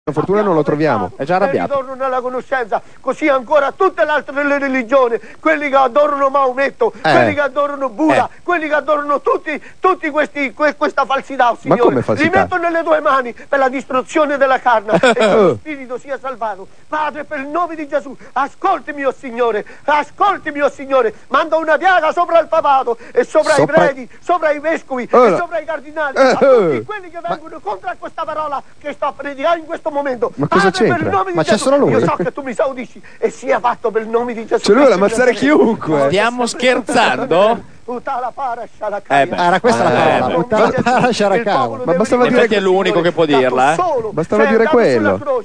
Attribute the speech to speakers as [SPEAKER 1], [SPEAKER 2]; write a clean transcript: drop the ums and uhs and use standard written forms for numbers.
[SPEAKER 1] Per fortuna non lo troviamo.
[SPEAKER 2] È già arrabbiato.
[SPEAKER 3] Ritorno nella conoscenza, così ancora tutte le altre religioni, quelli che adorano Maometto, quelli che adorano Buddha, quelli che adorano tutti questa falsità, Signore.
[SPEAKER 1] Ma come falsità?
[SPEAKER 3] Li metto nelle tue mani per la distruzione della carne e che lo spirito sia salvato. Padre, per il nome di Gesù, ascoltimi, oh Signore, ascoltimi, oh Signore. Manda una piaga sopra il papato e sopra i preti, sopra i vescovi e sopra i cardinali, a tutti quelli che vengono contro questa parola che sto a predicare in questo momento.
[SPEAKER 1] Ma cosa
[SPEAKER 3] Padre, per il
[SPEAKER 1] c'entra?
[SPEAKER 3] nome di
[SPEAKER 1] Ma
[SPEAKER 3] Gesù,
[SPEAKER 1] c'è solo lui?
[SPEAKER 3] io so che tu mi saudisci e sia fatto per il nome di Gesù.
[SPEAKER 1] C'è lui ad ammazzare chiunque.
[SPEAKER 2] Stiamo scherzando?
[SPEAKER 4] Era questa la parola.
[SPEAKER 1] Ma bastava dire
[SPEAKER 2] Infatti è l'unico che può dirla,
[SPEAKER 1] Bastava dire quello.